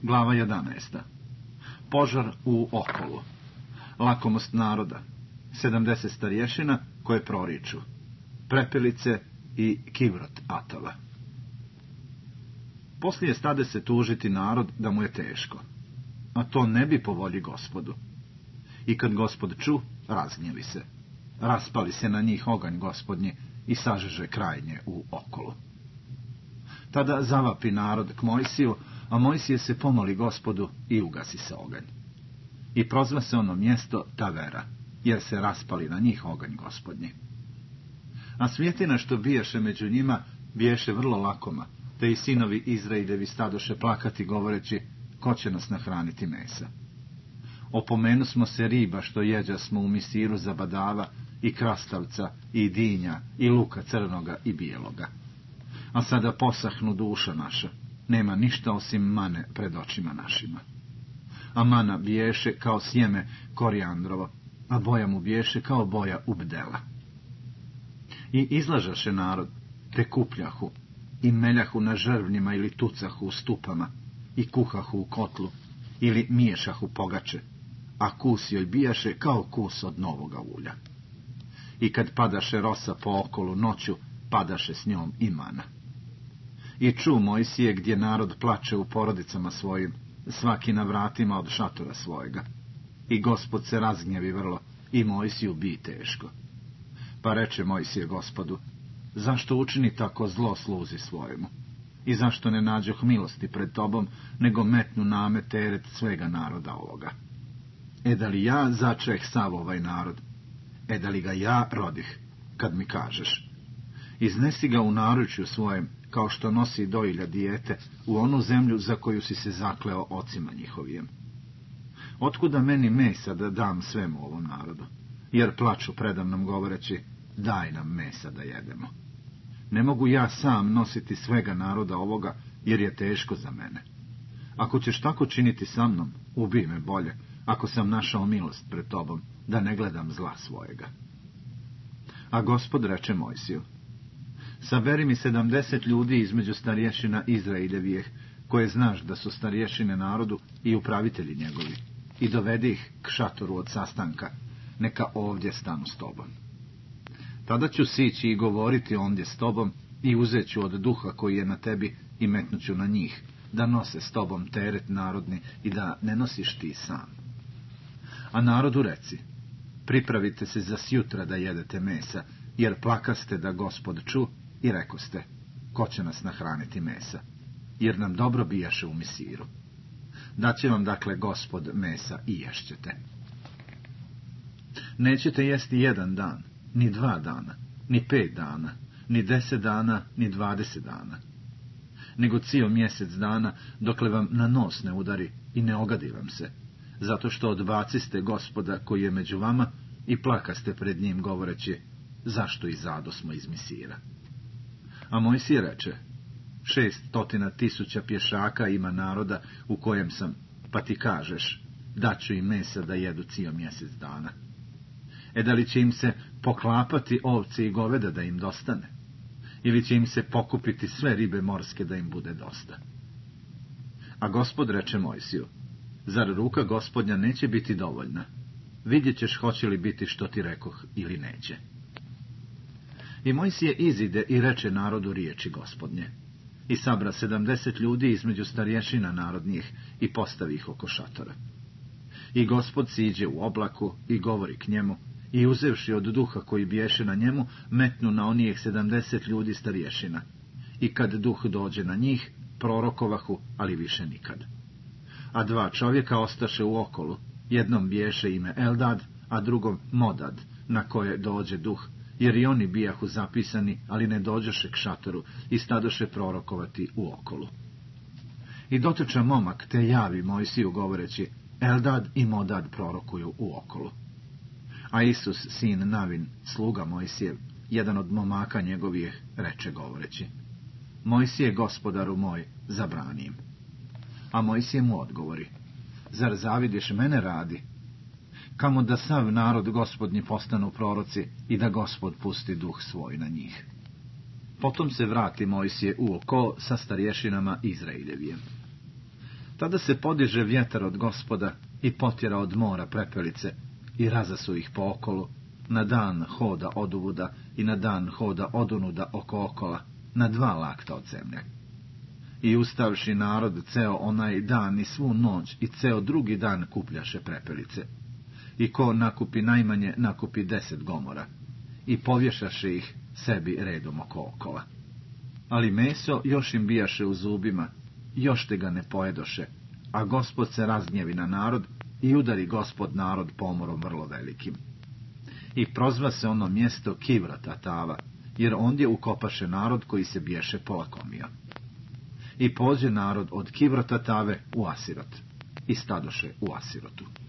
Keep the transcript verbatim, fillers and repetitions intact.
Glava jedanaesta. Požar u Okolu. Lakomost naroda. sedamdeset starješina koje proriču. Prepelice i kivrot atova. Poslije stade se tužiti narod da mu je teško, a to ne bi po volji Gospodu. I kad Gospod ču, razgnjevi se. Raspali se na njih oganj Gospodnji i sažeže krajnje u Okolu. Tada zavapi narod k Mojsiju, a Mojsije se pomoli Gospodu i ugasi se oganj. I prozva se ono mjesto Tavera, jer se raspali na njih oganj Gospodnji. A svjetina što biješe među njima, biješe vrlo lakoma, te i sinovi Izraeljevi stadoše plakati, govoreći, ko će nas nahraniti mesa. Opomenu smo se riba što jeđa smo u misiru zabadava, i krastavca, i dinja, i luka crnoga i bijeloga. A sada posahnu duša naša, nema ništa osim mane pred očima našima. A mana biješe kao sjeme korijandrovo, a boja mu biješe kao boja ubdela. I izlažaše narod, te kupljahu, i meljahu na žrvnjima ili tucahu u stupama, i kuhahu u kotlu, ili miješahu pogače, a kus joj bijaše kao kus od novoga ulja. I kad padaše rosa po okolu noću, padaše s njom i mana. I ču Mojsije gdje narod plače u porodicama svojim, svaki na vratima od šatora svojega. I Gospod se razgnjevi vrlo, i Mojsiju bi teško. Pa reče Mojsije Gospodu, zašto učini tako zlo sluzi svojemu? I zašto ne nađoh milosti pred tobom, nego metnu name teret svega naroda ovoga? E da li ja začeh sav ovaj narod? E da li ga ja rodih, kad mi kažeš? Iznesi ga u naručju svojem, kao što nosi dojilja dijete, u onu zemlju za koju si se zakleo ocima njihovijem. Otkuda meni mesa da dam svemu ovom narodu? Jer plaču predamnom govoreći, daj nam mesa da jedemo. Ne mogu ja sam nositi svega naroda ovoga, jer je teško za mene. Ako ćeš tako činiti sa mnom, ubij me bolje, ako sam našao milost pred tobom, da ne gledam zla svojega. A Gospod reče Mojsiju, saberi mi sedamdeset ljudi između starješina Izraeljevijeh, koje znaš da su starješine narodu i upravitelji njegovi, i dovedi ih k šatoru od sastanka, neka ovdje stanu s tobom. Tada ću sići i govoriti ondje s tobom, i uzet ću od duha koji je na tebi i metnuću na njih, da nose s tobom teret narodni i da ne nosiš ti sam. A narodu reci, pripravite se za sjutra da jedete mesa, jer plakaste da Gospod ču i rekoste, ko će nas nahraniti mesa, jer nam dobro bijaše u misiru. Daće vam dakle Gospod mesa i ješćete. Nećete jesti jedan dan, ni dva dana, ni pet dana, ni deset dana, ni dvadeset dana, nego cijel mjesec dana, dokle vam na nos ne udari i ne ogadi vam se, zato što odbaciste Gospoda koji je među vama i plakaste pred njim govoreći, zašto izadosmo iz misira. A Mojsije reče, šest stotina tisuća pješaka ima naroda u kojem sam, pa ti kažeš, daću im mesa da jedu cijel mjesec dana. E da li će im se poklapati ovce i goveda da im dostane? Ili će im se pokupiti sve ribe morske da im bude dosta? A Gospod reče Mojsiju, zar ruka Gospodnja neće biti dovoljna? Vidjet ćeš hoće li biti što ti rekoh ili neće. I Mojsije izide i reče narodu riječi Gospodnje. I sabra sedamdeset ljudi između starješina narodnjih i postavi ih oko šatora. I Gospod siđe u oblaku i govori k njemu, i uzevši od duha koji biješe na njemu, metnu na onijeh sedamdeset ljudi starješina. I kad duh dođe na njih, prorokovahu, ali više nikad. A dva čovjeka ostaše u okolu, jednom biješe ime Eldad, a drugom Modad, na koje dođe duh, jer i oni bijahu zapisani, ali ne dođoše k šatoru, i stadoše prorokovati u okolu. I dotrča momak, te javi Mojsiju govoreći, Eldad i Modad prorokuju u okolu. A Isus, sin Navin, sluga Mojsijev, jedan od momaka njegovih, reče govoreći, Mojsije, gospodaru moj, zabrani im. A Mojsije mu odgovori, zar zavidiš mene radi? Kamo da sav narod Gospodnji postanu proroci i da Gospod pusti duh svoj na njih. Potom se vrati Mojsije u oko sa starješinama Izraeljevijem. Tada se podiže vjetar od Gospoda i potjera od mora prepelice i razasu ih po okolu, na dan hoda oduvuda i na dan hoda odunuda oko okola, na dva lakta od zemlje. I ustavši narod ceo onaj dan i svu noć i ceo drugi dan kupljaše prepelice. I ko nakupi najmanje, nakupi deset gomora. I povješaše ih sebi redom oko okola. Ali meso još im bijaše u zubima, još te ga ne pojedoše, a Gospod se razgnjevi na narod i udari Gospod narod pomorom vrlo velikim. I prozva se ono mjesto Kivrat Atava, jer ondje ukopaše narod koji se biješe polakomio. I pođe narod od Kivrat Atave u Asirot i stadoše u Asirotu.